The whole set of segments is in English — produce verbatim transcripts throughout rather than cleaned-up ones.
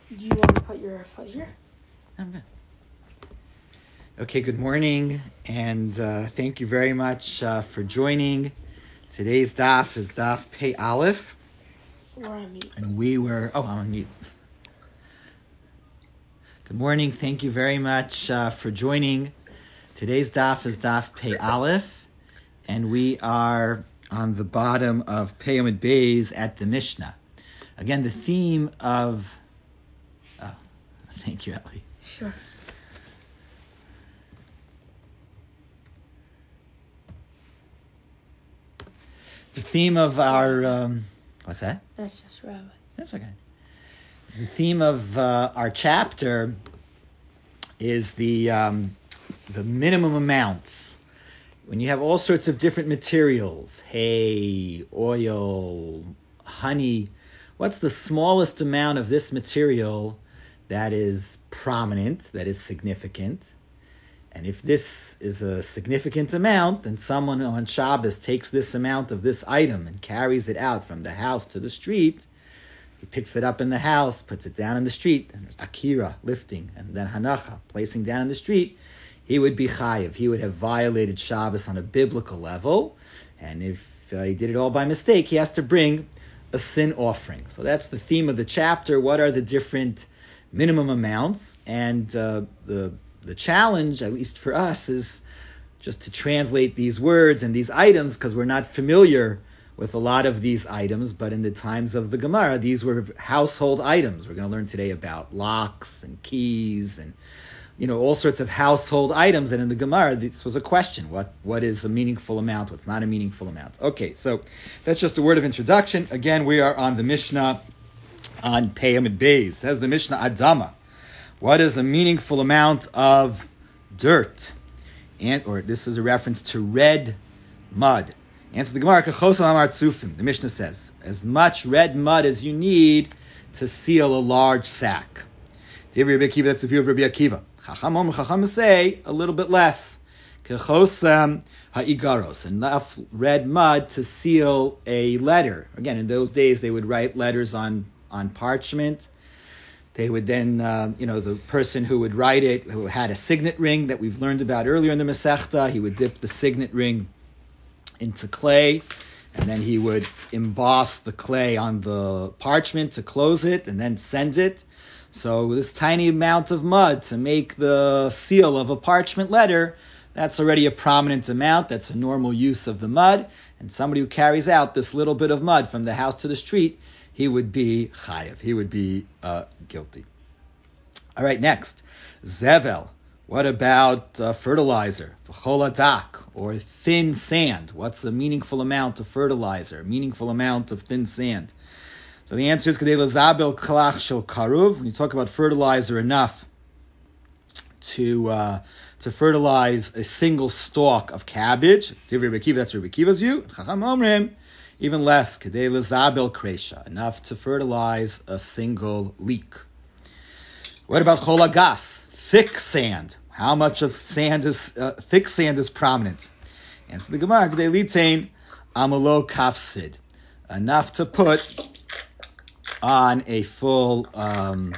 Do you want to put your fuzzer? I'm good. Okay, good morning, and uh, thank you very much uh, for joining. Today's daf is daf Pei Aleph. We're on mute. And we were, oh, I'm on mute. Good morning, thank you very much uh, for joining. Today's daf is daf Pei Aleph, and we are on the bottom of Pei Amud Beis at the Mishnah. Again, the theme of, oh, thank you, Ellie. Sure. The theme of our, um, what's that? That's just Rabbi. That's okay. The theme of uh, our chapter is the um, the minimum amounts. When you have all sorts of different materials, hay, oil, honey, what's the smallest amount of this material that is prominent, that is significant? And if this is a significant amount, then someone on Shabbos takes this amount of this item and carries it out from the house to the street. He picks it up in the house, puts it down in the street, and Akira, lifting, and then Hanacha, placing down in the street. He would be chayiv. He would have violated Shabbos on a biblical level. And if uh, he did it all by mistake, he has to bring a sin offering. So that's the theme of the chapter. What are the different minimum amounts? And uh, the the challenge, at least for us, is just to translate these words and these items, because we're not familiar with a lot of these items. But in the times of the Gemara, these were household items. We're going to learn today about locks and keys and, you know, all sorts of household items. And in the Gemara, this was a question. What What is a meaningful amount? What's not a meaningful amount? Okay, so that's just a word of introduction. Again, we are on the Mishnah on Pei Amud Beis. Says the Mishnah, Adama. What is a meaningful amount of dirt? And or this is a reference to red mud. Answer the Gemara, Kachos Amar Tzufim. The Mishnah says, as much red mud as you need to seal a large sack. Rabbi Akiva, that's the view of Rabbi Akiva. Chachamim, Chachamim say a little bit less. Kachosam ha'igaros, enough red mud to seal a letter. Again, in those days, they would write letters on, on parchment. They would then, uh, you know, the person who would write it, who had a signet ring that we've learned about earlier in the Masechta, he would dip the signet ring into clay, and then he would emboss the clay on the parchment to close it, and then send it. So this tiny amount of mud to make the seal of a parchment letter, that's already a prominent amount. That's a normal use of the mud. And somebody who carries out this little bit of mud from the house to the street, he would be chayav. He would be uh, guilty. All right, next. Zevel. What about uh, fertilizer? V'choladak, or thin sand. What's a meaningful amount of fertilizer? A meaningful amount of thin sand. So the answer is Kadei Lazabel Kalach Shel Karuv. When you talk about fertilizer, enough to uh, to fertilize a single stalk of cabbage. Divrei Rabbi Akiva, that's Rabbi Akiva's view. Chacham Omrim, even less. Kadei Lazabel Kresha, enough to fertilize a single leek. What about Cholagas? Thick sand. How much of sand is uh, thick sand is prominent? Answer the Gemara. Kadei Litain Amalo Kafsid, enough to put on a full um,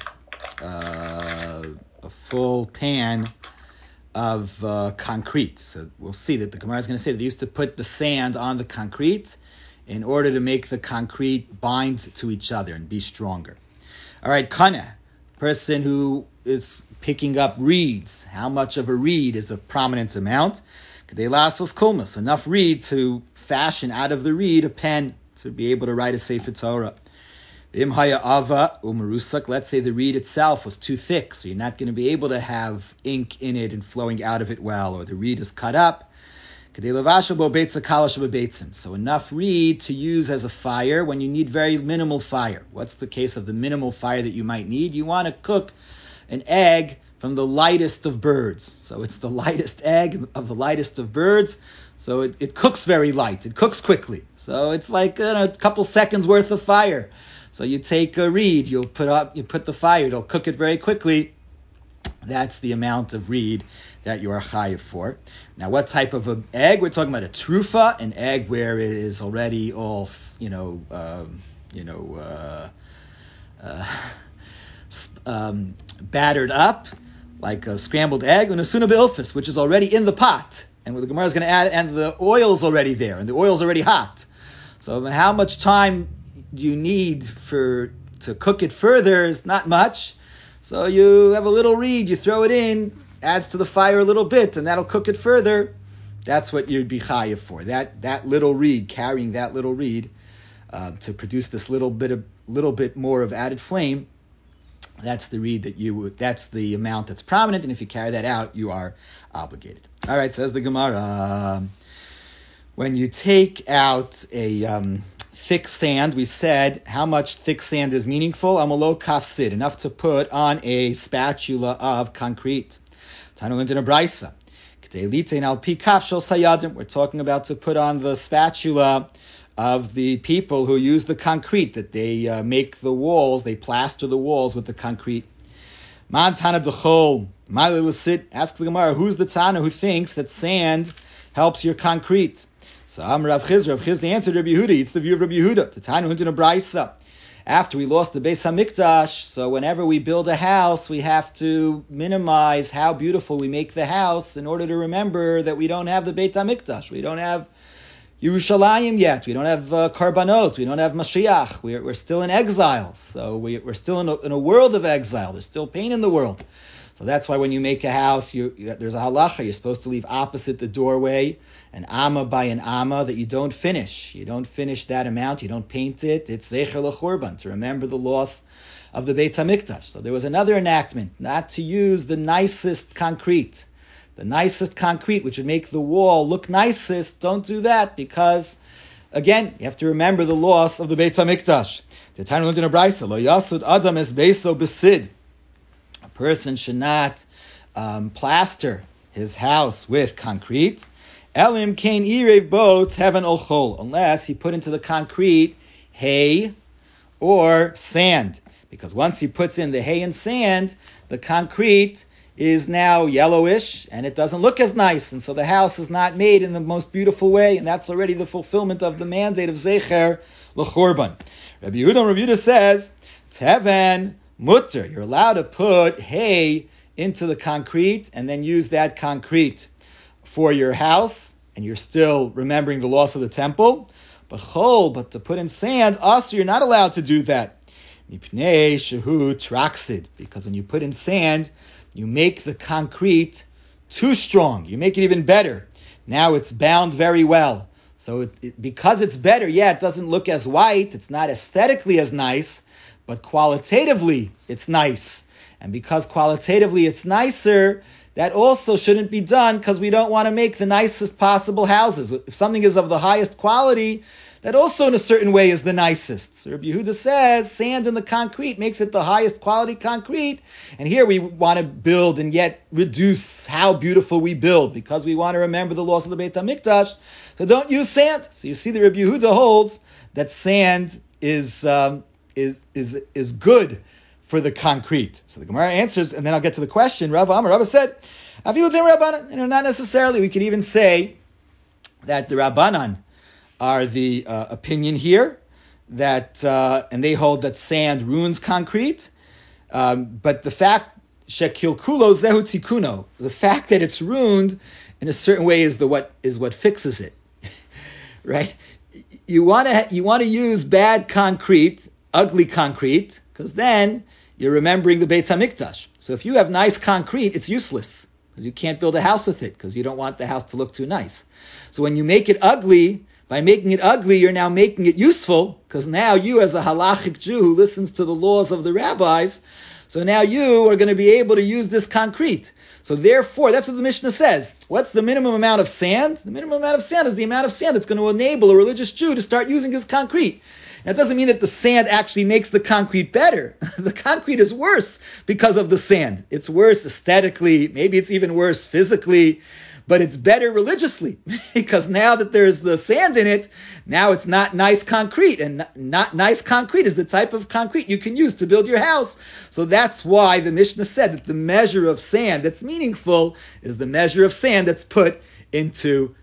uh, a full pan of uh, concrete. So we'll see that the Gemara is going to say that they used to put the sand on the concrete in order to make the concrete bind to each other and be stronger. All right, kana, person who is picking up reeds. How much of a reed is a prominent amount? Kadei lasos kulmas, enough reed to fashion out of the reed a pen to be able to write a Sefer Torah. Im haya ava umarusak. Let's say the reed itself was too thick, so you're not going to be able to have ink in it and flowing out of it well, or the reed is cut up. So enough reed to use as a fire when you need very minimal fire. What's the case of the minimal fire that you might need? You want to cook an egg from the lightest of birds. So it's the lightest egg of the lightest of birds. So it, it cooks very light. It cooks quickly. So it's like you know, a couple seconds worth of fire. So you take a reed, you'll put up, you put the fire, it'll cook it very quickly. That's the amount of reed that you are chayiv for. Now, what type of an egg? We're talking about a trufa, an egg where it is already all, you know, um, you know, uh, uh, um, battered up like a scrambled egg, and a suna be'ilfis, which is already in the pot. And the Gemara is going to add, and the oil is already there, and the oil is already hot. So how much time do you need for to cook it further is not much. So you have a little reed, you throw it in, adds to the fire a little bit, and that'll cook it further. That's what you'd be chayiv for. That that little reed, carrying that little reed uh, to produce this little bit of little bit more of added flame. That's the reed that you would. That's the amount that's prominent, and if you carry that out, you are obligated. All right, says the Gemara. When you take out a um, thick sand, we said how much thick sand is meaningful. Amalo kafsid, enough to put on a spatula of concrete. Tanu in a brisa. We're talking about to put on the spatula of the people who use the concrete, that they uh, make the walls, they plaster the walls with the concrete. Man Tana Dechol, ask the Gemara, who's the Tana who thinks that sand helps your concrete? So Am Rav Chizra, Rav Chizra answered Rabbi Yehuda, it's the view of Rabbi Yehuda. The Tana went in a brisa. After we lost the Beis HaMikdash, so whenever we build a house, we have to minimize how beautiful we make the house in order to remember that we don't have the Beit HaMikdash. We don't have Yerushalayim yet. We don't have uh, Karbanot. We don't have Mashiach. We're, we're still in exile. So we, we're still in a, in a world of exile. There's still pain in the world. So that's why when you make a house, you, you, there's a halacha. You're supposed to leave opposite the doorway an amma by an amma that you don't finish. You don't finish that amount. You don't paint it. It's zecher l'churban, to remember the loss of the Beit HaMikdash. So there was another enactment, not to use the nicest concrete. The nicest concrete, which would make the wall look nicest, don't do that because, again, you have to remember the loss of the Beit HaMikdash. The Tanya learned in a brisa, lo yasud adam es beiso besid. A person should not um, plaster his house with concrete. Elim kain irev bo teven ol chol, unless he put into the concrete hay or sand. Because once he puts in the hay and sand, the concrete is now yellowish and it doesn't look as nice, and so the house is not made in the most beautiful way, and that's already the fulfillment of the mandate of Zecher l'churban. Rabbi Yehuda, Rabbi Yehuda says, Teven mutter, you're allowed to put hay into the concrete and then use that concrete for your house, and you're still remembering the loss of the temple. But chol, but to put in sand, also you're not allowed to do that. Mipnei shehu traxid, because when you put in sand, you make the concrete too strong. You make it even better. Now it's bound very well. So it, it, because it's better, yeah, it doesn't look as white. It's not aesthetically as nice, but qualitatively it's nice. And because qualitatively it's nicer, that also shouldn't be done because we don't want to make the nicest possible houses. If something is of the highest quality, that also in a certain way is the nicest. So Rabbi Yehuda says sand in the concrete makes it the highest quality concrete. And here we want to build and yet reduce how beautiful we build because we want to remember the loss of the Beit HaMikdash. So don't use sand. So you see the Rabbi Yehuda holds that sand is um, is is is good for the concrete. So the Gemara answers, and then I'll get to the question. Rav Amar, Rav said, Afilu Tim Rabbanan. You know, not necessarily. We could even say that the Rabbanan are the uh, opinion here, that uh, and they hold that sand ruins concrete. Um, but the fact shekilkulo zehu tikuno, the fact that it's ruined in a certain way is the what is what fixes it, right? You want to you want to use bad concrete, ugly concrete, because then you're remembering the Beit HaMikdash. So if you have nice concrete, it's useless because you can't build a house with it because you don't want the house to look too nice. So when you make it ugly, by making it ugly, you're now making it useful, because now you, as a halachic Jew who listens to the laws of the rabbis, so now you are going to be able to use this concrete. So therefore, that's what the Mishnah says. What's the minimum amount of sand? The minimum amount of sand is the amount of sand that's going to enable a religious Jew to start using his concrete. That doesn't mean that the sand actually makes the concrete better. The concrete is worse because of the sand. It's worse aesthetically, maybe it's even worse physically, but it's better religiously because now that there's the sand in it, now it's not nice concrete, and not, not nice concrete is the type of concrete you can use to build your house. So that's why the Mishnah said that the measure of sand that's meaningful is the measure of sand that's put into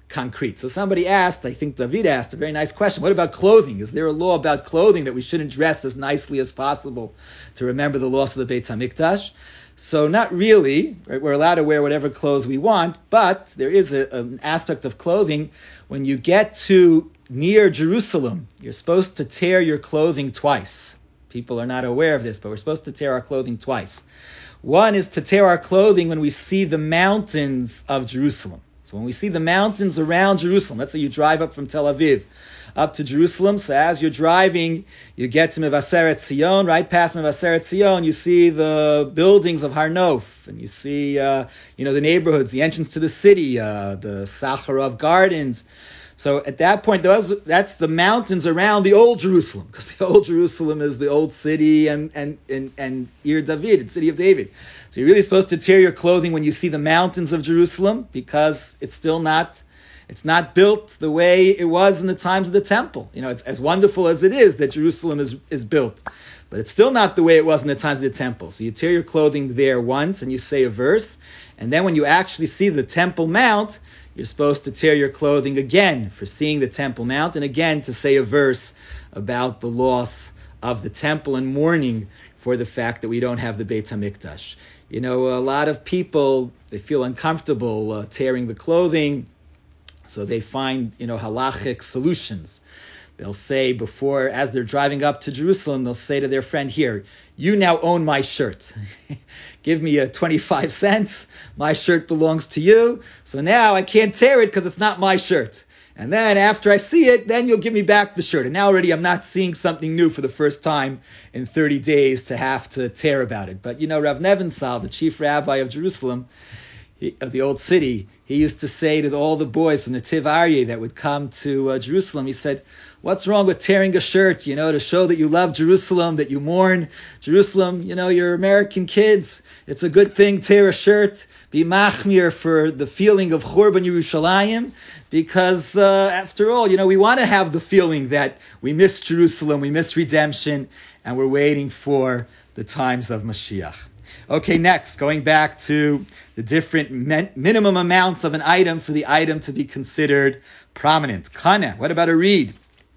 concrete. So somebody asked, I think David asked a very nice question, what about clothing? Is there a law about clothing that we shouldn't dress as nicely as possible to remember the loss of the Beit HaMikdash? So not really. Right? We're allowed to wear whatever clothes we want, but there is a, an aspect of clothing. When you get to near Jerusalem, you're supposed to tear your clothing twice. People are not aware of this, but we're supposed to tear our clothing twice. One is to tear our clothing when we see the mountains of Jerusalem. So when we see the mountains around Jerusalem, let's say you drive up from Tel Aviv up to Jerusalem. So as you're driving, you get to Mevaseret Zion, right past Mevaseret Zion, you see the buildings of Har Nof, and you see, uh, you know, the neighborhoods, the entrance to the city, uh, the Sakharov Gardens. So at that point, those, that's the mountains around the old Jerusalem, because the old Jerusalem is the old city and and and, and Ir David, the city of David. So you're really supposed to tear your clothing when you see the mountains of Jerusalem, because it's still not, it's not built the way it was in the times of the temple. You know, it's as wonderful as it is that Jerusalem is, is built, but it's still not the way it was in the times of the temple. So you tear your clothing there once and you say a verse, and then when you actually see the Temple Mount, you're supposed to tear your clothing again for seeing the Temple Mount, and again to say a verse about the loss of the temple and mourning for the fact that we don't have the Beit HaMikdash. You know, a lot of people, they feel uncomfortable uh, tearing the clothing, so they find, you know, halachic solutions. They'll say before, as they're driving up to Jerusalem, they'll say to their friend, here, you now own my shirt. Give me a twenty-five cents. My shirt belongs to you. So now I can't tear it because it's not my shirt. And then after I see it, then you'll give me back the shirt. And now already I'm not seeing something new for the first time in thirty days to have to tear about it. But you know, Rav Nebenzahl, the chief rabbi of Jerusalem, he, of the old city, he used to say to all the boys from the Tiv Aryeh that would come to uh, Jerusalem, he said, what's wrong with tearing a shirt, you know, to show that you love Jerusalem, that you mourn Jerusalem? You know, you're American kids. It's a good thing, tear a shirt. Be machmir for the feeling of Churban Yerushalayim, because uh, after all, you know, we want to have the feeling that we miss Jerusalem, we miss redemption, and we're waiting for the times of Mashiach. Okay, next, going back to the different min- minimum amounts of an item for the item to be considered prominent. Kana, what about a reed?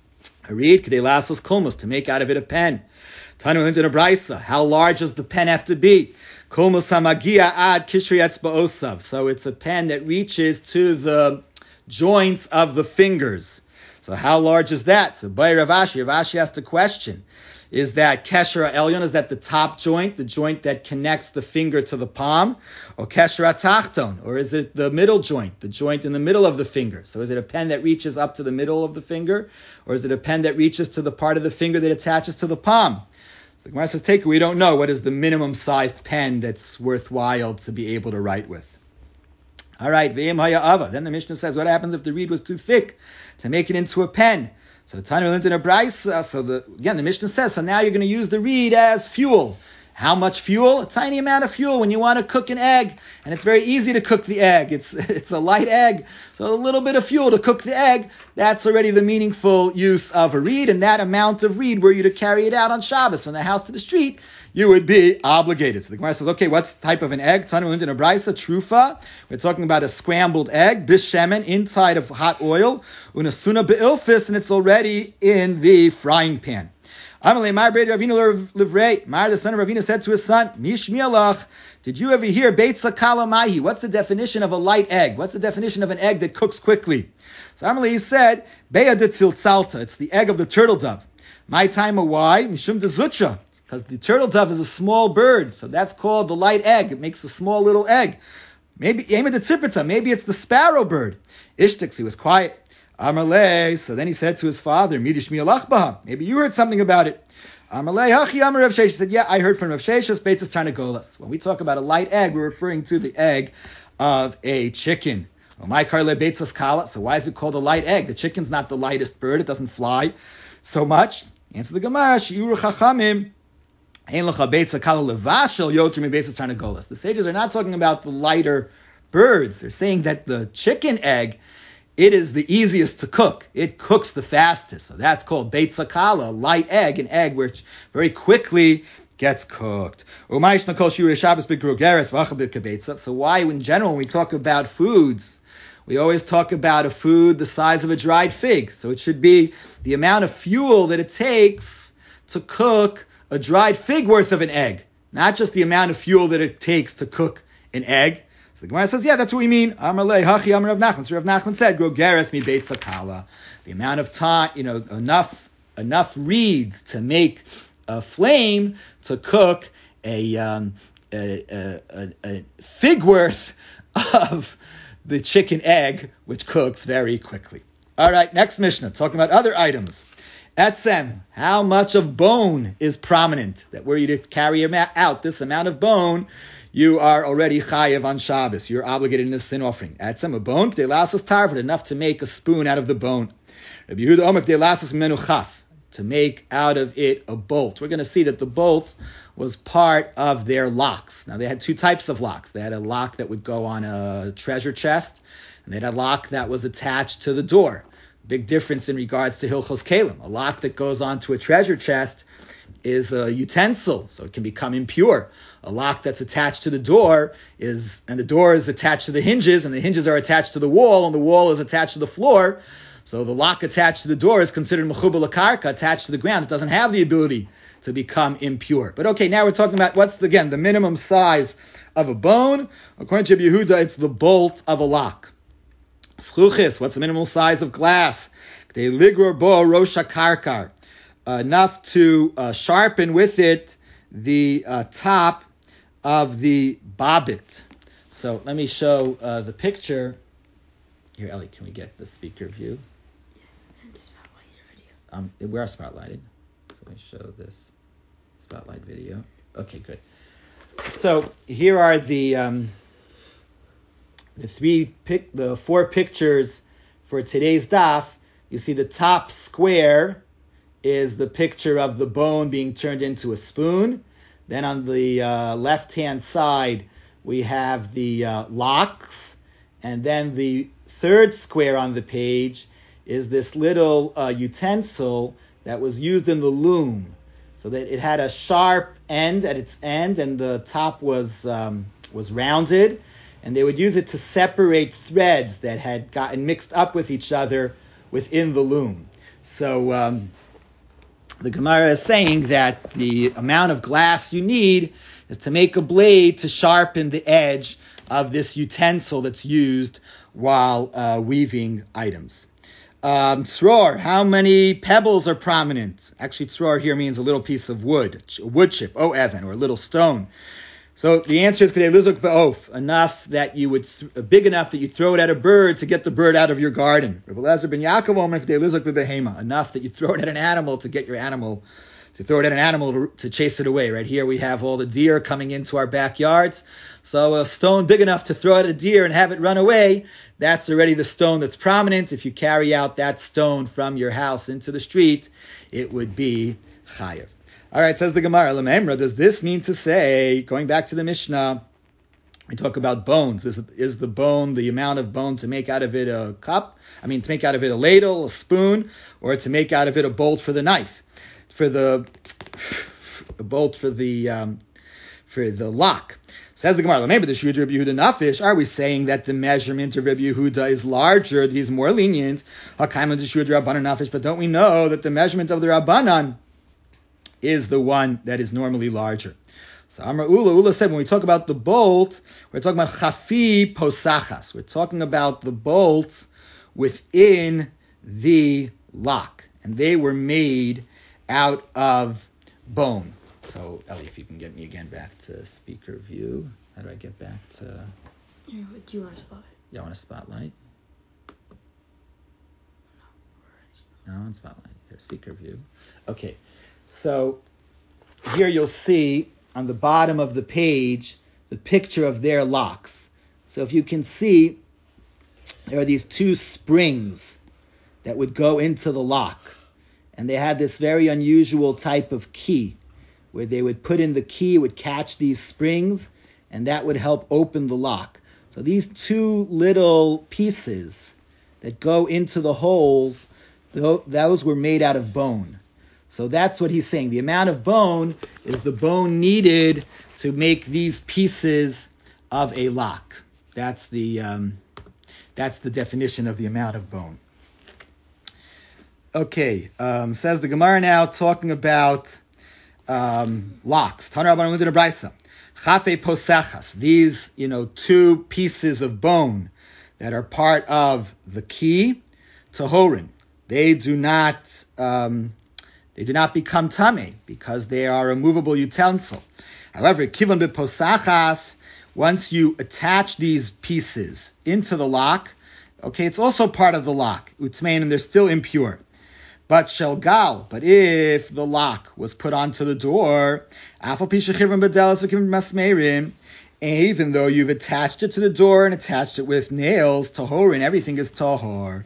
A reed, kedei lasos kulmus, to make out of it a pen. Tanu in a brisa, how large does the pen have to be? Kulmus hamagia ad kishri etzba'osav. So it's a pen that reaches to the joints of the fingers. So how large is that? So by Rav Ashi, Rav Ashi asked a question. Is that kesher elyon? Is that the top joint, the joint that connects the finger to the palm? Or kesher atachton? Or is it the middle joint, the joint in the middle of the finger? So is it a pen that reaches up to the middle of the finger? Or is it a pen that reaches to the part of the finger that attaches to the palm? So the Gemara says, take it, we don't know what is the minimum sized pen that's worthwhile to be able to write with. All right, ve'im haya ava. Then the Mishnah says, what happens if the reed was too thick to make it into a pen? So Tanya learned in a brisa. So the, again, the Mishnah says, so now you're going to use the reed as fuel. How much fuel? A tiny amount of fuel when you want to cook an egg. And it's very easy to cook the egg. It's it's a light egg. So a little bit of fuel to cook the egg, that's already the meaningful use of a reed. And that amount of reed, were you to carry it out on Shabbos from the house to the street, you would be obligated. So the Gemara says, okay, what's the type of an egg? Tanu learned in a brisa, trufa. We're talking about a scrambled egg, bishemen, inside of hot oil, unasuna be'ilfis, and it's already in the frying pan. Amalei Mar Brei Ravina Livrei. Mar, the son of Ravina, said to his son, Mishmialach, did you ever hear Beitza Kala Mahi? What's the definition of a light egg? What's the definition of an egg that cooks quickly? So Amalei said, Beya de Tziltzalta. It's the egg of the turtle dove. My time, why? Mishum de Zutra. Because the turtle dove is a small bird, so that's called the light egg. It makes a small little egg. Maybe Ema de Tzipita. Maybe it's the sparrow bird. Ishtix, he was quiet. Amalei, so then he said to his father, Midish mi'alach, maybe you heard something about it. Amalei, hachi amar Rav Sheshes, he said, yeah, I heard from Rav Sheshes, Beitzas Tarnagolas. When we talk about a light egg, we're referring to the egg of a chicken. My karle Beitzas Kala, so why is it called a light egg? The chicken's not the lightest bird, it doesn't fly so much. Answer the Gemara, Shiur Chachamim, the sages are not talking about the lighter birds. They're saying that the chicken egg, it is the easiest to cook. It cooks the fastest. So that's called Beit Sakala, light egg, an egg which very quickly gets cooked. So why in general when we talk about foods, we always talk about a food the size of a dried fig. So it should be the amount of fuel that it takes to cook a dried fig worth of an egg, not just the amount of fuel that it takes to cook an egg. So the Gemara says, yeah, that's what we mean. Amar le hachi amar Rav Nachman. So Rav Nachman said, grogeres mi beit sakala. The amount of time, you know, enough enough reeds to make a flame to cook a um, a, a, a, a fig worth of the chicken egg, which cooks very quickly. All right, next Mishnah, talking about other items. Etzem, how much of bone is prominent? That were you to carry out this amount of bone, you are already chayev on Shabbos. You're obligated in a sin offering. Etzem, a bone, k'dei lasas tarvet, enough to make a spoon out of the bone. Rabbi Yehuda omer k'dei lasas menuchaf, to make out of it a bolt. We're going to see that the bolt was part of their locks. Now, they had two types of locks. They had a lock that would go on a treasure chest, and they had a lock that was attached to the door. Big difference in regards to Hilchos Kalim. A lock that goes onto a treasure chest is a utensil, so it can become impure. A lock that's attached to the door is, and the door is attached to the hinges, and the hinges are attached to the wall, and the wall is attached to the floor. So the lock attached to the door is considered mechubal lakarka, attached to the ground. It doesn't have the ability to become impure. But okay, now we're talking about what's, the, again, the minimum size of a bone. According to Rabbi Yehuda, it's the bolt of a lock. Schuchis, what's the minimal size of glass? K'dei ligror bo rosh hakarkar, enough to uh, sharpen with it the uh, top of the bobbit. So let me show uh, the picture. Here, Ellie, can we get the speaker view? And spotlight your video. Um, we are spotlighted. So let me show this spotlight video. Okay, good. So here are the um, the three pic, the four pictures for today's daf. You see the top square is the picture of the bone being turned into a spoon. Then on the uh, left-hand side, we have the uh, locks. And then the third square on the page is this little uh, utensil that was used in the loom, so that it had a sharp end at its end, and the top was um, was rounded, and they would use it to separate threads that had gotten mixed up with each other within the loom. So um, the Gemara is saying that the amount of glass you need is to make a blade to sharpen the edge of this utensil that's used while uh, weaving items. Um, tzror, how many pebbles are prominent? Actually, tzror here means a little piece of wood, a wood chip, oh evan, or a little stone. So the answer is k'dei lizuk ba'of, enough that you would, th- big enough that you throw it at a bird to get the bird out of your garden. Rabbi Elazar ben Yaakov omer k'dei lizuk b'behema, enough that you throw it at an animal to get your animal, to throw it at an animal to, to chase it away. Right here we have all the deer coming into our backyards. So a stone big enough to throw at a deer and have it run away, that's already the stone that's prominent. If you carry out that stone from your house into the street, it would be chayev. All right, says the Gemara, Lamemra, does this mean to say, going back to the Mishnah, we talk about bones. Is, is the bone, the amount of bone to make out of it a cup? I mean, to make out of it a ladle, a spoon, or to make out of it a bolt for the knife? For the, a bolt for the, um, for the lock. Says the Gemara, maybe the Shud Rabbi Yehuda Nafish, are we saying that the measurement of Rabbi Yehuda is larger, that he's more lenient? Hakaim the Shud Rabbanan Nafish, but don't we know that the measurement of the Rabbanan is the one that is normally larger? So Amar Ula, Ula said, when we talk about the bolt, we're talking about chafi posachas. We're talking about the bolts within the lock, and they were made out of bone. So, Ellie, if you can get me again back to speaker view. How do I get back to... Here, do you want a spotlight? Yeah, I want a spotlight. No, I want spotlight. Here, speaker view. Okay, so here you'll see on the bottom of the page the picture of their locks. So if you can see, there are these two springs that would go into the lock. And they had this very unusual type of key, where they would put in the key, would catch these springs, and that would help open the lock. So these two little pieces that go into the holes, those were made out of bone. So that's what he's saying. The amount of bone is the bone needed to make these pieces of a lock. That's the um, That's the definition of the amount of bone. Okay, um, says the Gemara now, talking about um, locks. Tanar Rabbanan Udin Abraisa. Chafe posachas. These, you know, two pieces of bone that are part of the key, tahorin. They do not, um, they do not become tame because they are a movable utensil. However, kivon beposachas. Once you attach these pieces into the lock, okay, it's also part of the lock, utzmein, and they're still impure. But shelgal, but if the lock was put onto the door, even though you've attached it to the door and attached it with nails, tahorin, everything is tahor.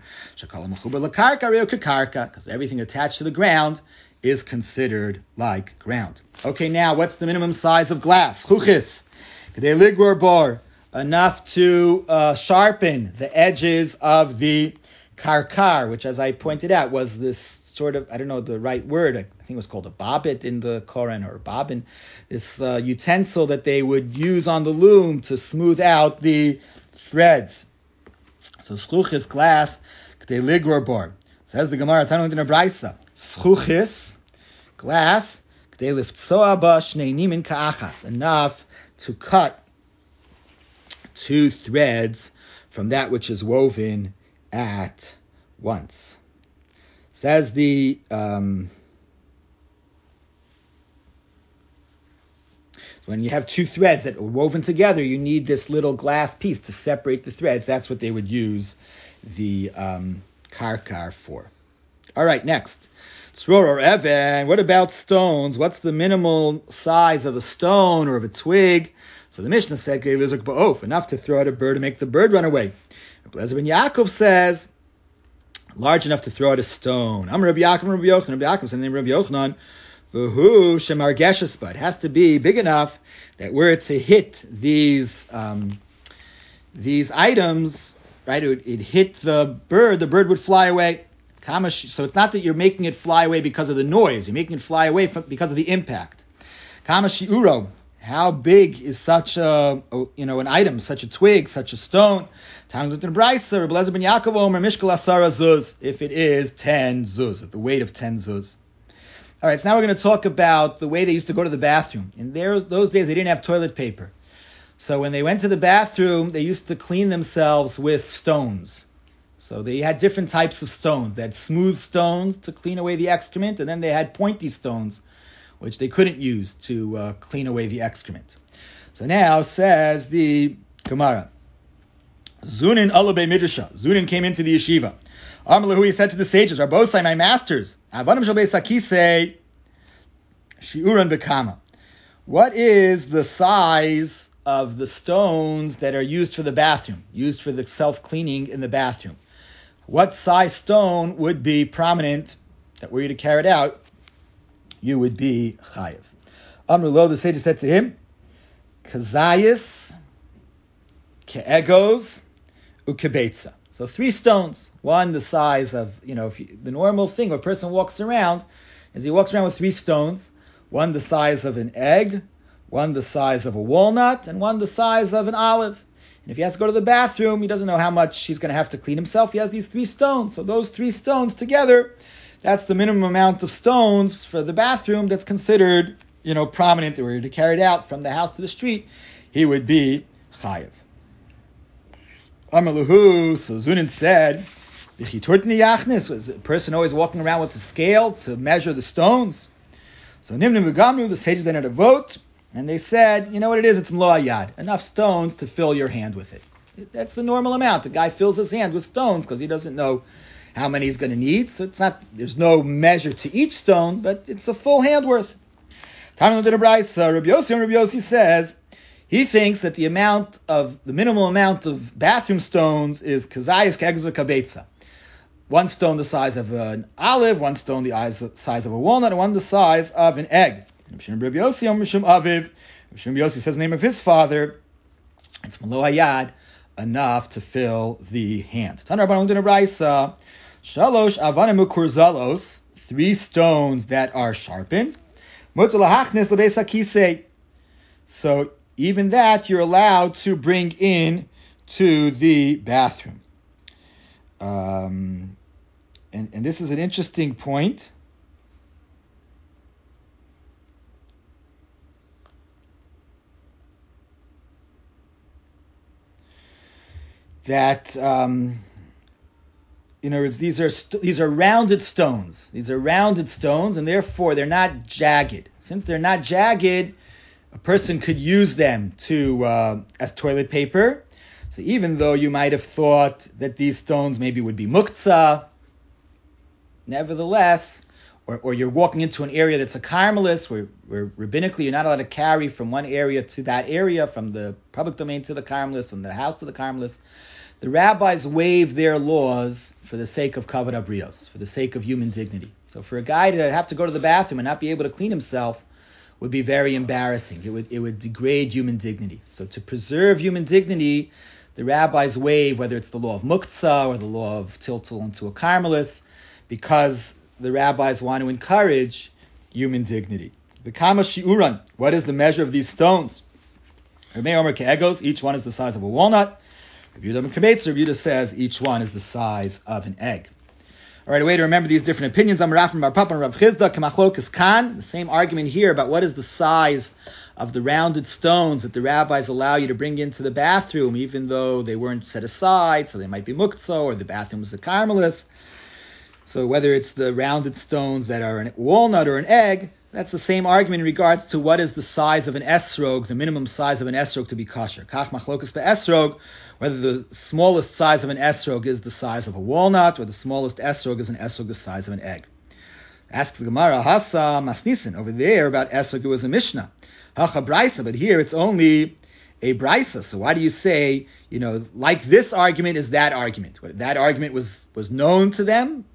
Because everything attached to the ground is considered like ground. Okay, now what's the minimum size of glass? Chuchis. Enough to uh, sharpen the edges of the karkar, which, as I pointed out, was this sort of, I don't know the right word, I think it was called a bobbit in the Koran, or a bobbin, this uh, utensil that they would use on the loom to smooth out the threads. So schuchis, glass, k'tei ligror bor. Says the Gemara, Tanu in Braisa, schuchis, glass, k'tei liftsoa ba shnei nimin ka'achas, enough to cut two threads from that which is woven at once. Says the um, when you have two threads that are woven together, you need this little glass piece to separate the threads. That's what they would use the um, karkar for. All right, next. Tzror or even. What about stones? What's the minimal size of a stone or of a twig? So the Mishnah said, enough to throw at a bird and make the bird run away. Lezer ben Yaakov says, large enough to throw at a stone. I'm Rabbi Yaakov, Rabbi Yochanan. Rabbi Yaakov said, name Rabbi Yochanan. V'hu shemar geshesba. It has to be big enough that were it to hit these um, these items, right? It would it hit the bird. The bird would fly away. So it's not that you're making it fly away because of the noise. You're making it fly away from, because of the impact. Kama shi'uro. How big is such a, you know, an item, such a twig, such a stone? If it is ten zuz, at the weight of ten zuz. All right, so now we're going to talk about the way they used to go to the bathroom. In there, those days, they didn't have toilet paper. So when they went to the bathroom, they used to clean themselves with stones. So they had different types of stones. They had smooth stones to clean away the excrement, and then they had pointy stones, which they couldn't use to uh, clean away the excrement. So now says the Gemara, Zunin Alubei Midrasha. Zunin came into the yeshiva. Amalahu, he said to the sages, Rabosai, my masters, Avanim Shalbei Sakise, Shiuran Bekama. What is the size of the stones that are used for the bathroom, used for the self-cleaning in the bathroom? What size stone would be prominent that were you to carry it out? You would be chayiv. Amrulo, the sage said to him, Kazayis, Ke'egos, Ukebetza. So three stones. One the size of, you know, if you, the normal thing a person walks around is he walks around with three stones. One the size of an egg, one the size of a walnut, and one the size of an olive. And if he has to go to the bathroom, he doesn't know how much he's going to have to clean himself. He has these three stones. So those three stones together, that's the minimum amount of stones for the bathroom that's considered, you know, prominent. If we were to carry it out from the house to the street, he would be chayiv. Amaluhu, so Zunin said, was a person always walking around with a scale to measure the stones? So Nimnim Ugamnu, the sages then had a vote, and they said, you know what it is? It's mlo ayad, enough stones to fill your hand with it. That's the normal amount. The guy fills his hand with stones because he doesn't know how many he's going to need. So it's not, there's no measure to each stone, but it's a full hand worth. Tanu did a brayso. Rabbi Yossi, Rabbi Yossi says, he thinks that the amount of, the minimal amount of bathroom stones is kazayis kegz v'kabetza. One stone the size of an olive, one stone the size of a walnut, and one the size of an egg. Rabbi Yossi, Mishum Aviv. Rabbi Yossi says the name of his father. It's Malo Hayad, enough to fill the hand. Tanar Rabbanan Din Abraisa. Shalosh avanim ukurzalos. Three stones that are sharpened. Mutalahachnis lebesa kisei. So even that you're allowed to bring in to the bathroom. Um, and, and this is an interesting point. That, um, in other words, these are st- these are rounded stones. These are rounded stones, and therefore they're not jagged. Since they're not jagged, a person could use them to uh, as toilet paper. So even though you might have thought that these stones maybe would be muktzah, nevertheless, or, or you're walking into an area that's a karmelis, where, where rabbinically you're not allowed to carry from one area to that area, from the public domain to the karmelis, from the house to the karmelis. The rabbis waive their laws for the sake of kavod habrios, for the sake of human dignity. So for a guy to have to go to the bathroom and not be able to clean himself would be very embarrassing. It would it would degrade human dignity. So to preserve human dignity, the rabbis waive, whether it's the law of muktzah or the law of tiltul into a karmelis, because the rabbis want to encourage human dignity. B'kama shi'uran, what is the measure of these stones? Rabbi Omer ke'egos, each one is the size of a walnut. Rabbi Yehuda says each one is the size of an egg. All right, a way to remember these different opinions. Amar from Bar Papa and Rav Chizda, Kemachlokas Kan. The same argument here about what is the size of the rounded stones that the rabbis allow you to bring into the bathroom, even though they weren't set aside, so they might be muktzah, or the bathroom was a karmelis. So whether it's the rounded stones that are a walnut or an egg, that's the same argument in regards to what is the size of an esrog, the minimum size of an esrog to be kosher. Kach machlokas be'esrog, whether the smallest size of an esrog is the size of a walnut, or the smallest esrog is an esrog the size of an egg. Asks the Gemara, Hasa Masnisin, over there about esrog it was a Mishnah. Hacha Braisa, but here it's only a Braisa. So why do you say, you know, like this argument is that argument? That argument was, was known to them.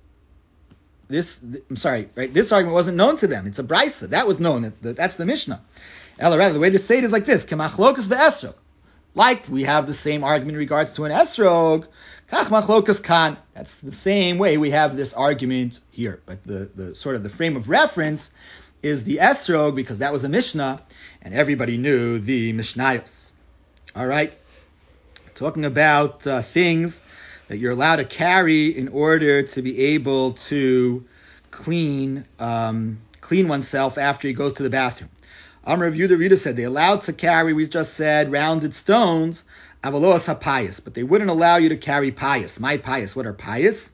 This, I'm sorry, right? This argument wasn't known to them. It's a Braisa. That was known. That's the Mishnah. Ella, rather, the way to say it is like this. Kemachlokas be'esrog. Like we have the same argument in regards to an esrog. Kach machlokas kan. That's the same way we have this argument here. But the, the sort of the frame of reference is the esrog, because that was a Mishnah, and everybody knew the Mishnayos. All right. Talking about uh, things that you're allowed to carry in order to be able to clean um, clean oneself after he goes to the bathroom. Amar Rav Yehuda, Yehuda said they're allowed to carry, we just said, rounded stones, avaloas hapayas, but they wouldn't allow you to carry payas. My payas, what are payas?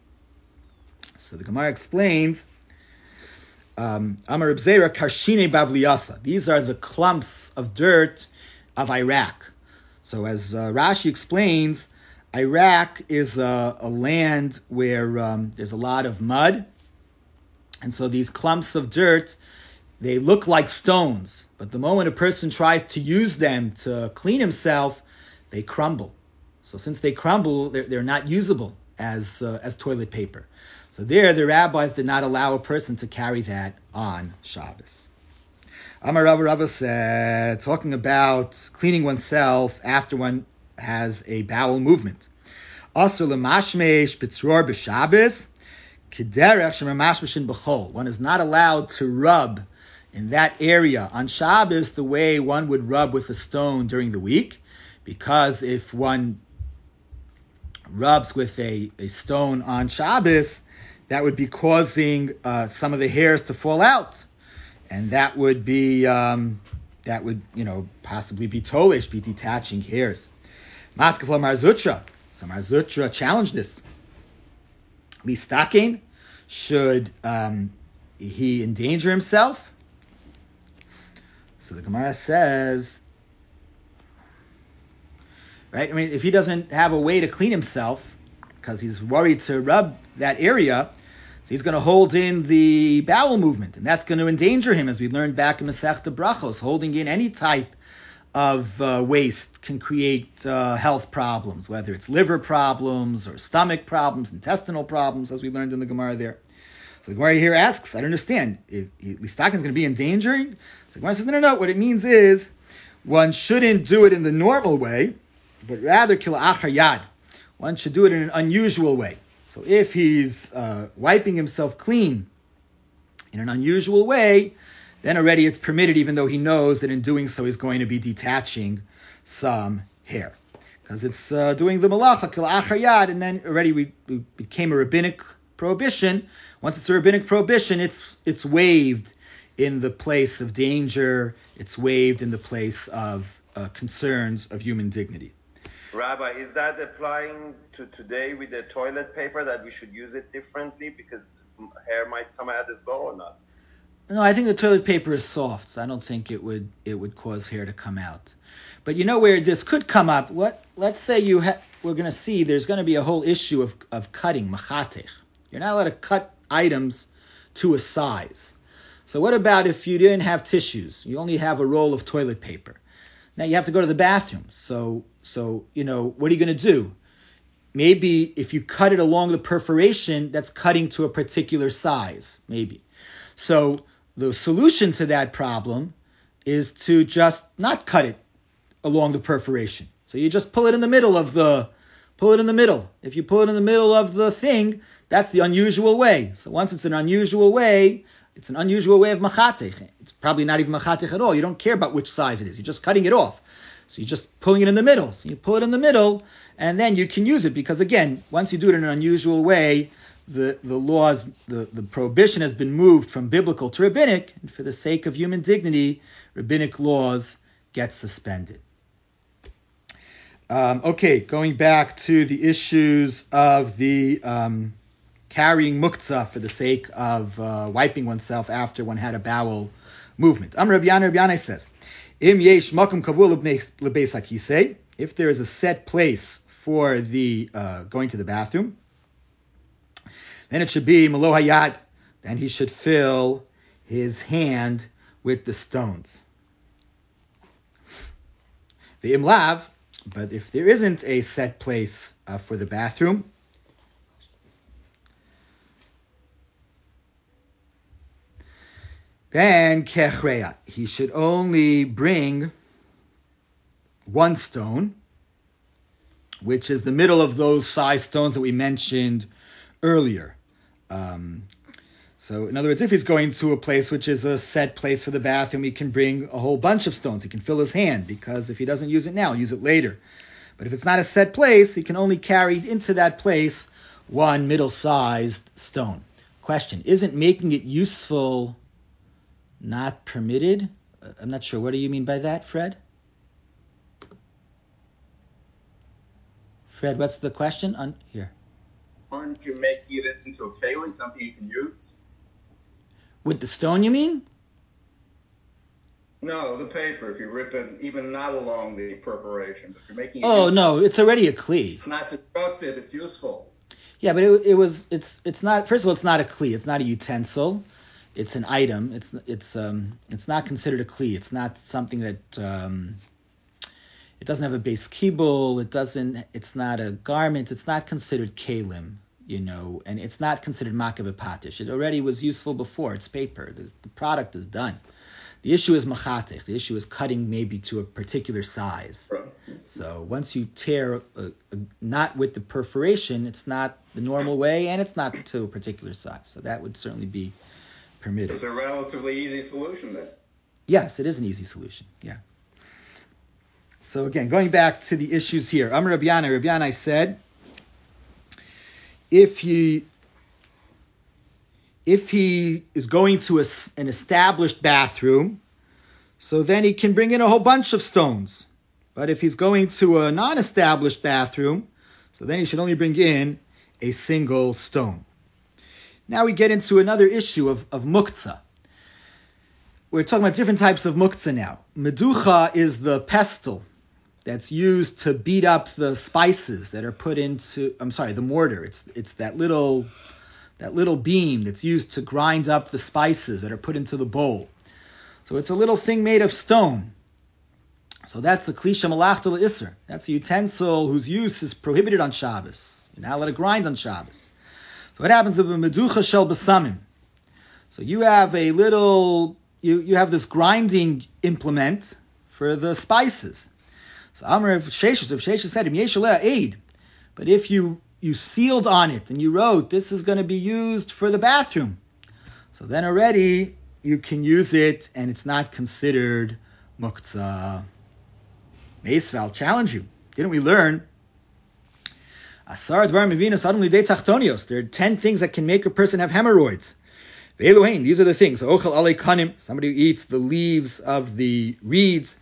So the Gemara explains, um, Amar Reb Zera, karshine bavliyasa. These are the clumps of dirt of Iraq. So as uh, Rashi explains, Iraq is a, a land where um, there's a lot of mud, and so these clumps of dirt, they look like stones, but the moment a person tries to use them to clean himself, they crumble. So since they crumble, they're, they're not usable as uh, as toilet paper. So there, the rabbis did not allow a person to carry that on Shabbos. Amar Rava Rava said, talking about cleaning oneself after one has a bowel movement. Asur lemashmesh b'tzror b'Shabbos, k'derech shemamashmeshin b'chol. One is not allowed to rub in that area on Shabbos the way one would rub with a stone during the week, because if one rubs with a, a stone on Shabbos, that would be causing uh, some of the hairs to fall out, and that would be um, that would you know possibly be tolish, be detaching hairs. Maskefla Marzutra. So Marzutra challenged this. Listakin, should um, he endanger himself? So the Gemara says, right? I mean, if he doesn't have a way to clean himself because he's worried to rub that area, so he's going to hold in the bowel movement, and that's going to endanger him, as we learned back in Masechta Brachos. Holding in any type of uh, waste can create uh, health problems, whether it's liver problems or stomach problems, intestinal problems, as we learned in the Gemara there. So the Gemara here asks, I don't understand, if Listakin is going to be endangering? So the Gemara says, no, no, no, what it means is one shouldn't do it in the normal way, but rather kila achar yad. One should do it in an unusual way. So if he's uh, wiping himself clean in an unusual way, then already it's permitted, even though he knows that in doing so he's going to be detaching some hair. because it's uh, doing the malacha k'la'achar yad, and then already we, we became a rabbinic prohibition. Once it's a rabbinic prohibition, it's it's waived in the place of danger. It's waived in the place of uh, concerns of human dignity. Rabbi, is that applying to today with the toilet paper, that we should use it differently because hair might come out as well, or not? No, I think the toilet paper is soft, so I don't think it would it would cause hair to come out. But you know where this could come up? What? Let's say you ha- we're going to see there's going to be a whole issue of, of cutting, machatech. You're not allowed to cut items to a size. So what about if you didn't have tissues? You only have a roll of toilet paper. Now you have to go to the bathroom. So, so you know, what are you going to do? Maybe if you cut it along the perforation, that's cutting to a particular size, maybe. So the solution to that problem is to just not cut it along the perforation. So you just pull it in the middle of the, pull it in the middle. If you pull it in the middle of the thing, that's the unusual way. So once it's an unusual way, it's an unusual way of machatech. It's probably not even machatech at all. You don't care about which size it is. You're just cutting it off. So you're just pulling it in the middle. So you pull it in the middle, and then you can use it. Because again, once you do it in an unusual way, the, the laws, the, the prohibition has been moved from biblical to rabbinic. And for the sake of human dignity, rabbinic laws get suspended. Um, okay, going back to the issues of the um, carrying muktzah for the sake of uh, wiping oneself after one had a bowel movement. Amar Rabbi Yana, Rabbi Yana says, Im yesh makom kavul lebeis hakisei, if there is a set place for the uh, going to the bathroom, then it should be malo hayad, then he should fill his hand with the stones. The imlav, but if there isn't a set place uh, for the bathroom, then kechreya, he should only bring one stone, which is the middle of those size stones that we mentioned earlier. Um, so in other words, if he's going to a place which is a set place for the bathroom, he can bring a whole bunch of stones. He can fill his hand, because if he doesn't use it now, he'll use it later. But if it's not a set place, he can only carry into that place one middle-sized stone. Question, isn't making it useful not permitted? I'm not sure. What do you mean by that, Fred? Fred, what's the question? On here. Aren't you making it into a keli, something you can use? With the stone, you mean? No, the paper. If you rip it, even not along the perforation, but you're making it. Oh useful. No, it's already a kli. It's not destructive. It's useful. Yeah, but it, it was. It's. It's not. First of all, it's not a kli. It's not a utensil. It's an item. It's. It's. Um. It's not considered a kli. It's not something that. Um, it doesn't have a base kibul. It doesn't. It's not a garment. It's not considered kalim. You know, and it's not considered makav patish. It already was useful before. It's paper. The, the product is done. The issue is machatech. The issue is cutting maybe to a particular size. Right. So once you tear a, a knot with the perforation, it's not the normal way, and it's not to a particular size. So that would certainly be permitted. It's a relatively easy solution then. Yes, it is an easy solution. Yeah. So again, going back to the issues here, Amar Rabbi Yana, Rabbi Yana said, if he if he is going to a, an established bathroom, so then he can bring in a whole bunch of stones. But if he's going to a non-established bathroom, so then he should only bring in a single stone. Now we get into another issue of, of muktzah. We're talking about different types of muktzah now. Meducha is the pestle that's used to beat up the spices that are put into, I'm sorry, the mortar. It's it's that little that little beam that's used to grind up the spices that are put into the bowl. So it's a little thing made of stone. So that's a klisha malachta l'isser. That's a utensil whose use is prohibited on Shabbos. You're not allowed to grind on Shabbos. So what happens with a meducha shel besamim? So you have a little, you, you have this grinding implement for the spices. So Amar of Sheshes, of Sheshes said, Im yesh aleh aid. But if you you sealed on it and you wrote, this is going to be used for the bathroom, so then already you can use it and it's not considered muktzah. Meisva, I'll challenge you. didn't we learn? Asar dvar mevina suddenly de tachtonios. There are ten things that can make a person have hemorrhoids. Ve'eluhain, these are the things. Ochel alei kanim, somebody who eats the leaves of the reeds.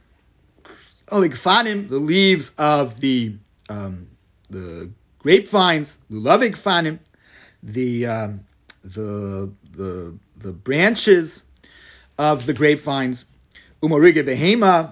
Alei gfanim, the leaves of the um, the grapevines. Lulavik fanim, the um, the the the branches of the grapevines. Umariga behema,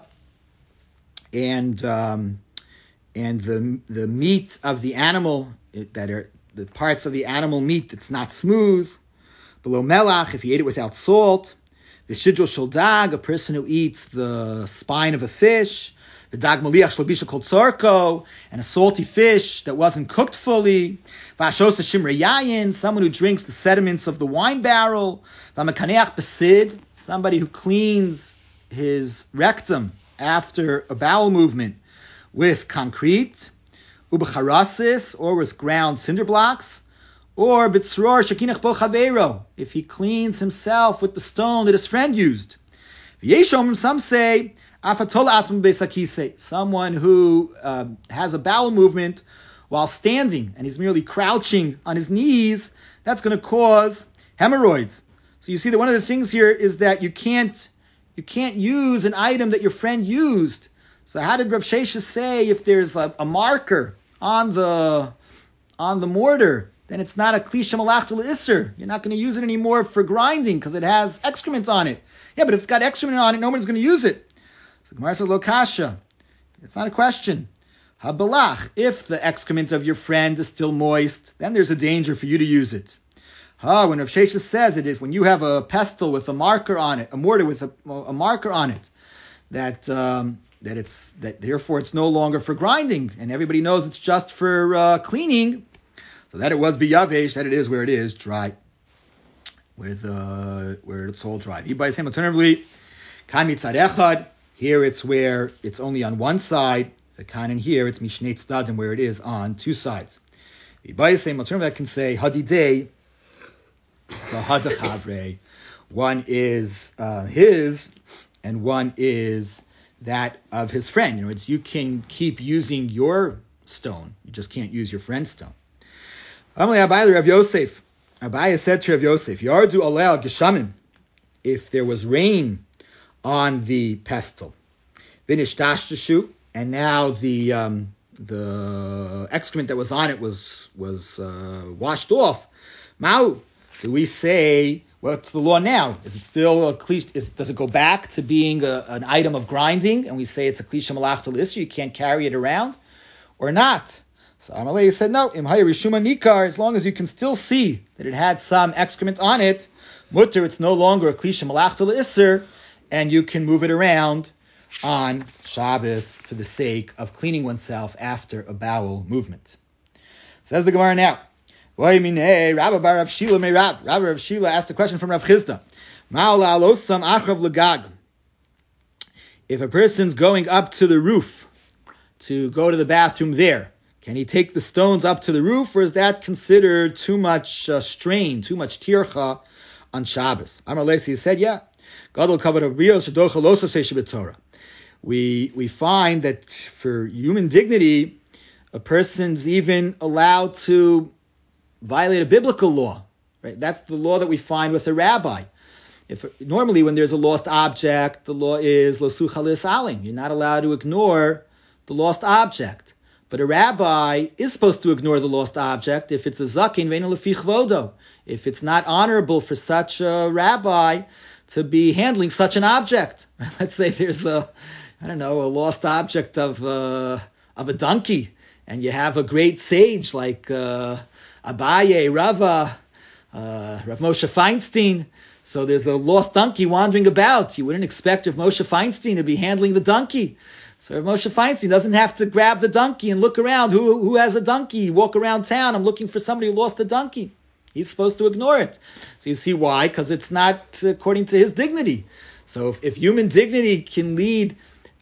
and um, and the the meat of the animal that are the parts of the animal meat that's not smooth. Below melach, if you ate it without salt. The shidro sholdag, a person who eats the spine of a fish. The dag maliach shlabisha kol tzorko, and a salty fish that wasn't cooked fully. V'ashos shimrei yayin, someone who drinks the sediments of the wine barrel. V'mekaneach besid, somebody who cleans his rectum after a bowel movement with concrete. Ubecharasis, or with ground cinder blocks. Or bitzror shakinach bo chaveiro, if he cleans himself with the stone that his friend used. V'yeshom, some say, afatol atzma beisakise, someone who um, has a bowel movement while standing and he's merely crouching on his knees, that's going to cause hemorrhoids. So you see that one of the things here is that you can't you can't use an item that your friend used. So how did Rav Sheshes say if there's a, a marker on the on the mortar, then it's not a klisha malachtul isser. You're not going to use it anymore for grinding because it has excrement on it. Yeah, but if it's got excrement on it, nobody's going to use it. So Gemara says, lo kasha. It's not a question. Habalach. If the excrement of your friend is still moist, then there's a danger for you to use it. Ha, when Rav Sheshes says that if when you have a pestle with a marker on it, a mortar with a, a marker on it, that um, that it's that therefore it's no longer for grinding, and everybody knows it's just for uh, cleaning. So that it was biyavesh, that it is where it is, dry, with uh, where it's all dry. Alternatively, kan mitzad echad, here it's where it's only on one side. The kan in here, it's mishnei tzadim, where it is on two sides. Alternatively, I can say hadidei, hadachavre. One is uh, his, and one is that of his friend. In other words, you can keep using your stone, you just can't use your friend's stone. Abaye Rav Yosef. Abaye said to Rav Yosef, Yardu alei geshamim, if there was rain on the pestle, vinishtashtashu, and now the um, the excrement that was on it was was uh, washed off. Ma'u, do we say, what's the law now? Is it still a klisha? Is, does it go back to being a, an item of grinding, and we say it's a klisha malachtul isser, you can't carry it around, or not? So Amalei said, no, im haya rishuma nikar, as long as you can still see that it had some excrement on it, mutter, it's no longer a klisha malachtul isser, and you can move it around on Shabbos for the sake of cleaning oneself after a bowel movement. Says the Gemara now, Rabbi Bar Rav Shila may Rav. Rabbi Rav Shila asked a question from Rav Chisda. Ma'ala alosam achrav lagag. If a person's going up to the roof to go to the bathroom there, can he take the stones up to the roof, or is that considered too much uh, strain, too much tircha on Shabbos? Amar Lesi said, yeah. Gadol kavod avriyos shedocha losa seishe b'torah. We we find that for human dignity, a person's even allowed to violate a biblical law. Right? That's the law that we find with a rabbi. If normally when there's a lost object, the law is lo sucha l'salim. You're not allowed to ignore the lost object. But a rabbi is supposed to ignore the lost object if it's a zakin ve'eino lefi chvodo. If it's not honorable for such a rabbi to be handling such an object. Let's say there's a, I don't know, a lost object of uh, of a donkey, and you have a great sage like uh, Abaye, Rava, uh, Rav Moshe Feinstein. So there's a lost donkey wandering about. You wouldn't expect Rav Moshe Feinstein to be handling the donkey. So Rav Moshe Feinstein doesn't have to grab the donkey and look around. Who who has a donkey? Walk around town. I'm looking for somebody who lost the donkey. He's supposed to ignore it. So you see why? Because it's not according to his dignity. So if, if human dignity can lead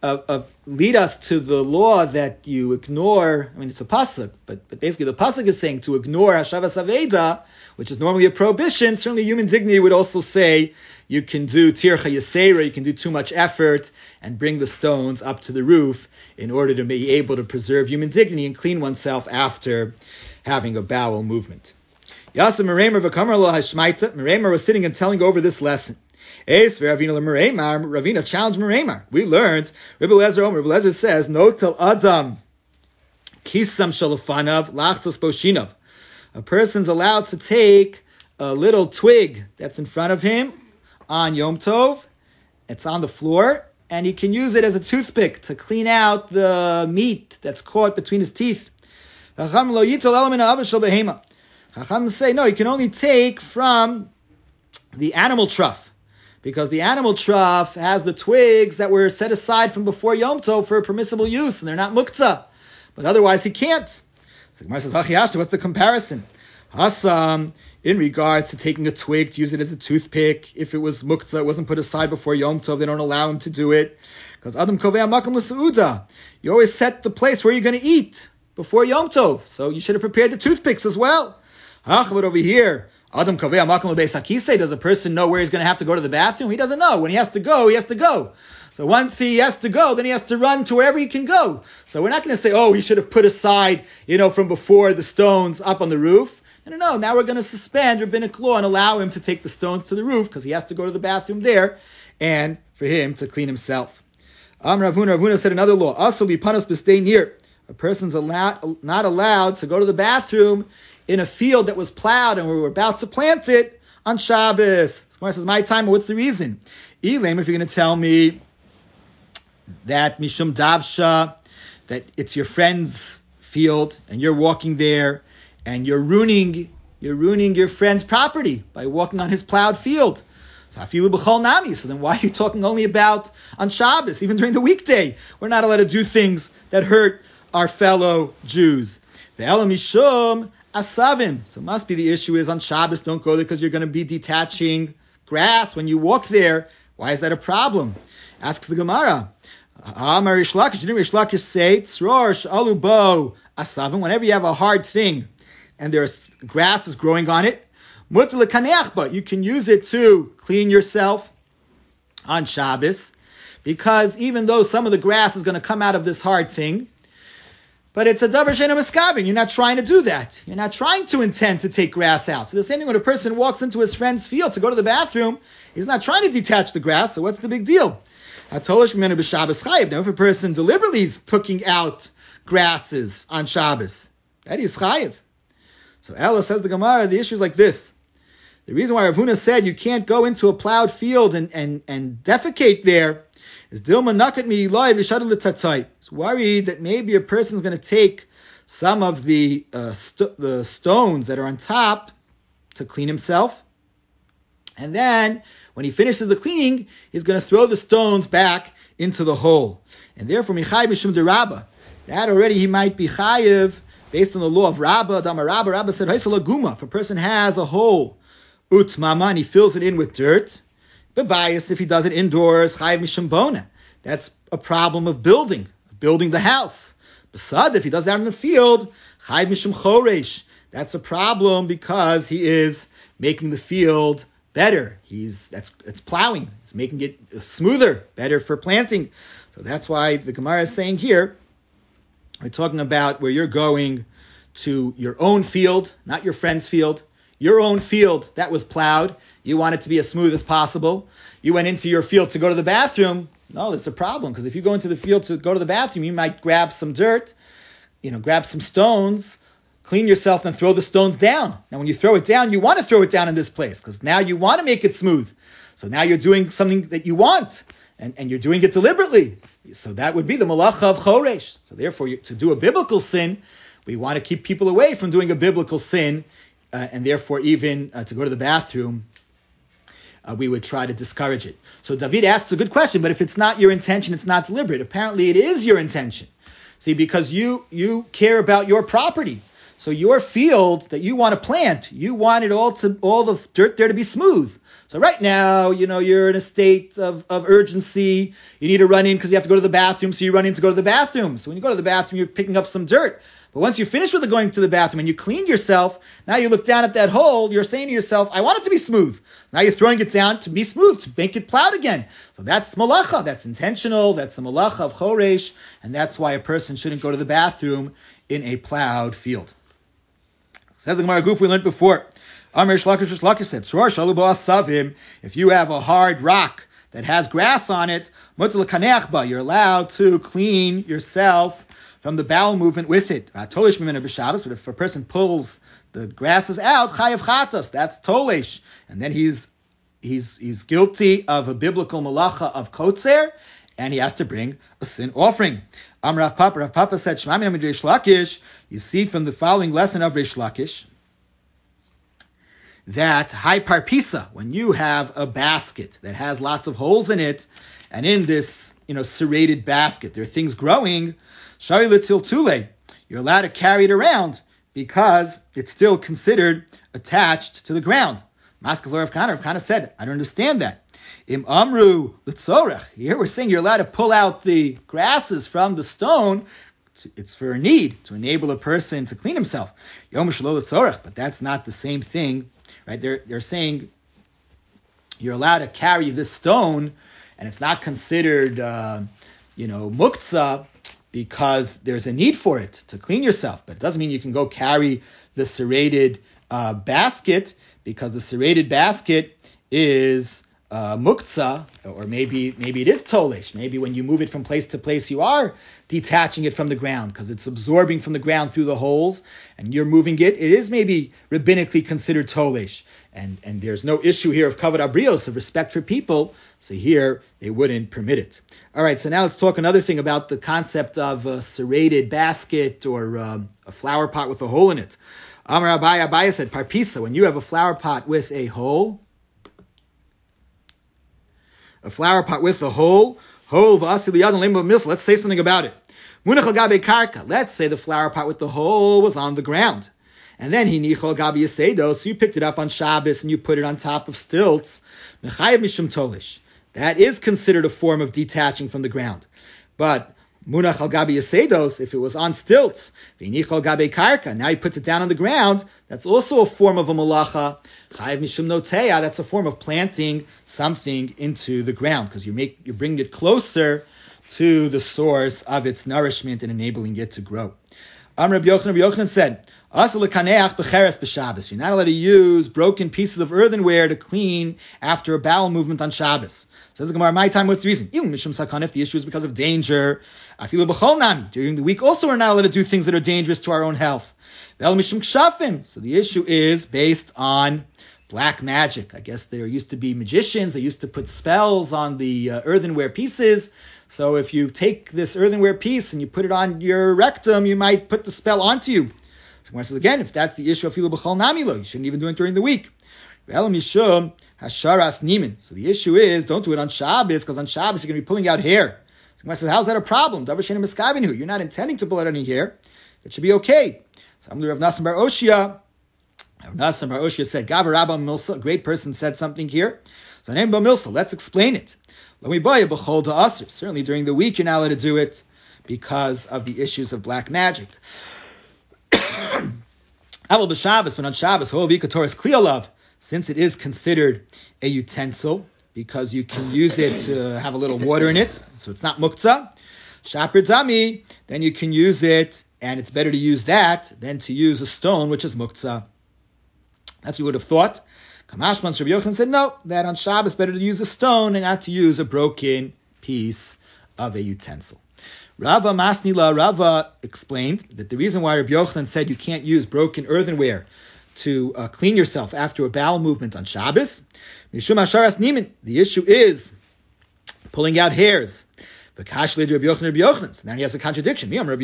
uh, uh, lead us to the law that you ignore. I mean, it's a pasuk, but but basically the pasuk is saying to ignore hashavas aveda, which is normally a prohibition. Certainly, human dignity would also say you can do tircha yasera, you can do too much effort and bring the stones up to the roof in order to be able to preserve human dignity and clean oneself after having a bowel movement. Yasa Meremer v'kamar lo hashmaita. Meremer was sitting and telling over this lesson. Eis v'Ravina l'Meremer. Ravina challenged Meremer. We learned. Rebbe Lezer Omer. Rebbe Lezer says, "Notel Adam kisam shalafanav lachzos boshinav." A person's allowed to take a little twig that's in front of him on Yom Tov. It's on the floor, and he can use it as a toothpick to clean out the meat that's caught between his teeth. Chacham lo yitel ela min ha'ava shel behema. Chacham say no, you can only take from the animal trough, because the animal trough has the twigs that were set aside from before Yom Tov for permissible use, and they're not muktzah. But otherwise, he can't. So the Gemara says, Hachiyashta, what's the comparison? Hasam, in regards to taking a twig to use it as a toothpick, if it was muktzah, it wasn't put aside before Yom Tov, they don't allow him to do it. Because Adam kovea makam l'seuda, you always set the place where you're going to eat before Yom Tov, so you should have prepared the toothpicks as well. Ach, but over here, Adam kaveh makam lebeis hakisei. Does a person know where he's going to have to go to the bathroom? He doesn't know. When he has to go, he has to go. So once he has to go, then he has to run to wherever he can go. So we're not going to say, oh, he should have put aside, you know, from before the stones up on the roof. No, no, no. Now we're going to suspend rabbinic law and allow him to take the stones to the roof because he has to go to the bathroom there and for him to clean himself. Am Ravuna, Ravuna said another law. Also, be panas b'stei near. A person's allowed, not allowed to go to the bathroom in a field that was plowed and we were about to plant it on Shabbos. Gemara says, my time, what's the reason? Elam, if you're going to tell me that Mishum Davsha, that it's your friend's field and you're walking there and you're ruining you're ruining your friend's property by walking on his plowed field. So afilu b'chol nami. So then why are you talking only about on Shabbos? Even during the weekday, we're not allowed to do things that hurt our fellow Jews. The Elam Mishum Asavim. So it must be the issue is on Shabbos, don't go there because you're going to be detaching grass when you walk there. Why is that a problem? Asks the Gemara. Amar Rish Lakish, didn't Rish Lakish say, Tzror sh'alu bo asavim, whenever you have a hard thing and there's grass is growing on it, mutar l'kaneach, but you can use it to clean yourself on Shabbos, because even though some of the grass is going to come out of this hard thing, but it's a davar she'eino miskabin. You're not trying to do that. You're not trying to intend to take grass out. So the same thing when a person walks into his friend's field to go to the bathroom, he's not trying to detach the grass, so what's the big deal? Now, if a person deliberately is picking out grasses on Shabbos, that is chayiv. So Ella says the Gemara, the issue is like this. The reason why Rav Huna said you can't go into a plowed field and, and, and defecate there is Dilma nakat mi ilai v'shadul l'tatzai. He's worried that maybe a person's going to take some of the uh, st- the stones that are on top to clean himself, and then when he finishes the cleaning, he's going to throw the stones back into the hole. And therefore, Michai B'Shum de Rabba, that already he might be chayiv based on the law of Rabba. Dama Rabba, Rabba said, Guma. If a person has a hole, utmama, and he fills it in with dirt, bebayis, if he does it indoors, chayiv Mishum Bona. That's a problem of building, of building the house. Besad, if he does that in the field, chayiv Mishum Choresh. That's a problem because he is making the field better. He's that's it's plowing. It's making it smoother, better for planting. So that's why the Gemara is saying here, we're talking about where you're going to your own field, not your friend's field. Your own field that was plowed. You want it to be as smooth as possible. You went into your field to go to the bathroom. No, that's a problem, because if you go into the field to go to the bathroom, you might grab some dirt, you know, grab some stones, clean yourself, and throw the stones down. Now, when you throw it down, you want to throw it down in this place, because now you want to make it smooth. So now you're doing something that you want, and, and you're doing it deliberately. So that would be the malacha of choresh. So therefore, you, to do a biblical sin, we want to keep people away from doing a biblical sin, uh, and therefore even uh, to go to the bathroom, uh, we would try to discourage it. So David asks a good question, but if it's not your intention, it's not deliberate. Apparently it is your intention. See, because you you care about your property. So your field that you want to plant, you want it all to all the dirt there to be smooth. So right now, you know, you're in a state of, of urgency. You need to run in because you have to go to the bathroom, so you run in to go to the bathroom. So when you go to the bathroom, you're picking up some dirt. But once you finish with the going to the bathroom and you clean yourself, now you look down at that hole, you're saying to yourself, I want it to be smooth. Now you're throwing it down to be smooth, to make it plowed again. So that's malacha, that's intentional, that's the malacha of choresh, and that's why a person shouldn't go to the bathroom in a plowed field. Says the Gemara Guf, we learned before. Amr Shlakish Shlakish said, Sror shalu bo asavim, if you have a hard rock that has grass on it, mutar l'kaneach ba, you're allowed to clean yourself from the bowel movement with it. Tolish mimena b'Shabbos, but if a person pulls the grasses out, chayav chatas, that's tolish, and then he's he's he's guilty of a biblical malacha of kotzer, and he has to bring a sin offering. Amr Rav Papa, Rav Papa said, Shema min Reish Lakish, you see from the following lesson of Reish Lakish, that high parpisa, when you have a basket that has lots of holes in it, and in this, you know, serrated basket, there are things growing, shari l'til tule, you're allowed to carry it around because it's still considered attached to the ground. Maskav Rav Kana, Rav Kana said, I don't understand that. Im amru l'tzorech, here we're saying you're allowed to pull out the grasses from the stone. It's for a need, to enable a person to clean himself. Yom shelo l'tzorech, but that's not the same thing. Right? They're they're saying you're allowed to carry this stone, and it's not considered, uh, you know, muktzah because there's a need for it to clean yourself. But it doesn't mean you can go carry the serrated uh, basket, because the serrated basket is uh, muktzah, or maybe maybe it is tolish. Maybe when you move it from place to place, you are detaching it from the ground because it's absorbing from the ground through the holes, and you're moving it. It is maybe rabbinically considered tolish, and and there's no issue here of kavod abrios, of respect for people. So here they wouldn't permit it. All right, so now let's talk another thing about the concept of a serrated basket or um, a flower pot with a hole in it. Amar Abaya, Abaya said, parpisa, when you have a flower pot with a hole, a flower pot with a hole, hole v'asi liyad and lema milsa. Let's say something about it. Munach al gabe karka. Let's say the flower pot with the hole was on the ground, and then he nichol gabe yasedo. So you picked it up on Shabbos and you put it on top of stilts. Mechayev mishum tolish. That is considered a form of detaching from the ground. But munach al gabe yasedos, if it was on stilts, v'nichol gabe karka. Now he puts it down on the ground. That's also a form of a malacha. Chayev mishum noteya. That's a form of planting something into the ground, because you make you bring it closer to the source of its nourishment and enabling it to grow. Amr Rabbi Yochanan, Rabbi Yochanan said, "Asal lekaneach b'cheres b'Shabbos." You're not allowed to use broken pieces of earthenware to clean after a bowel movement on Shabbos. Says the Gemara, my time, what's the reason? Even mishum sakan, if the issue is because of danger. Afilu b'chol nami. During the week, also we're not allowed to do things that are dangerous to our own health. Vel mishum kshafim. So the issue is based on black magic. I guess there used to be magicians. They used to put spells on the uh, earthenware pieces. So if you take this earthenware piece and you put it on your rectum, you might put the spell onto you. So Gemara says again, if that's the issue of filu b'chol namilo, you shouldn't even do it during the week. Ve'elam yishum hasharas nimin. So the issue is, don't do it on Shabbos, because on Shabbos you're going to be pulling out hair. So Gemara says, how's that a problem? Davar she'eino miskavenu. You're not intending to pull out any hair. It should be okay. So Amar Rav Nasan bar Oshia. Rav Nasan bar Oshia said, Gav Rabba Milsa, a great person said something here. So name Milsa, let's explain it. Certainly during the week you're not allowed to do it because of the issues of black magic. Aval b'Shabbos, but on Shabbos, since it is considered a utensil, because you can use it to have a little water in it, so it's not muktzah. Shapir dami, then you can use it, and it's better to use that than to use a stone, which is muktzah. That's what you would have thought. Kamashman Rabbi Yochanan said, no, that on Shabbos better to use a stone and not to use a broken piece of a utensil. Rava Masnila, Rava explained that the reason why Rabbi Yochanan said you can't use broken earthenware to uh, clean yourself after a bowel movement on Shabbos, Mishum Hasharas Nimin, the issue is pulling out hairs. So now he has a contradiction. Is it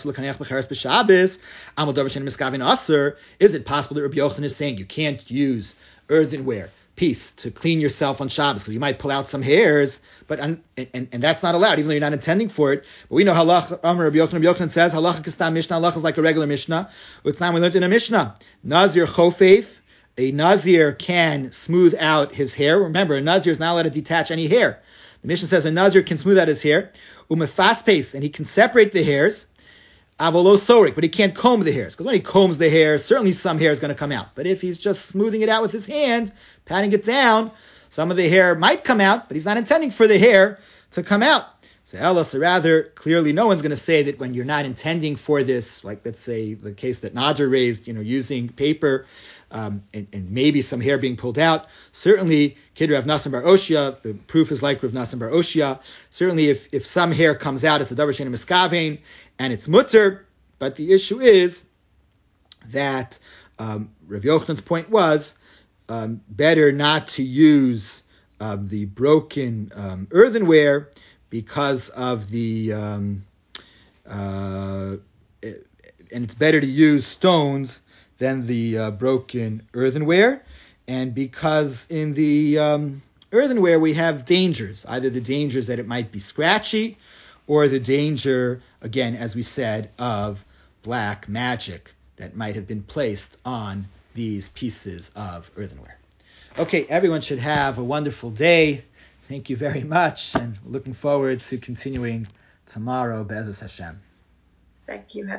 possible that Rabbi Yochanan is saying you can't use earthenware piece to clean yourself on Shabbos because you might pull out some hairs, but and, and, and that's not allowed, even though you're not intending for it. But we know halacha. Rabbi Yochanan, Rabbi Yochanan says halacha kastam mishnah. Halacha is like a regular mishnah. Utnam, we learned in a mishnah. Nazir chofeif a Nazir can smooth out his hair. Remember, a Nazir is not allowed to detach any hair. The Mishnah says a Nazir can smooth out his hair. Umefaspace, and he can separate the hairs. Avolo sorik, but he can't comb the hairs. Because when he combs the hair, certainly some hair is going to come out. But if he's just smoothing it out with his hand, patting it down, some of the hair might come out, but he's not intending for the hair to come out. So Elos, or rather, clearly no one's going to say that when you're not intending for this, like let's say the case that Nader raised, you know, using paper um, and, and maybe some hair being pulled out. Certainly, Kid Rav Nassim Bar Oshia, the proof is like Rav Nassim Bar Oshia. Certainly, if, if some hair comes out, it's a davar she'eino miskavein, and it's mutter. But the issue is that um, Rav Yochanan's point was um, better not to use um, the broken um, earthenware because of the, um, uh, and it's better to use stones than the uh, broken earthenware, and because in the um, earthenware we have dangers, either the dangers that it might be scratchy, or the danger, again, as we said, of black magic that might have been placed on these pieces of earthenware. Okay, everyone should have a wonderful day. Thank you very much, and looking forward to continuing tomorrow, Be'ezus Hashem. Thank you.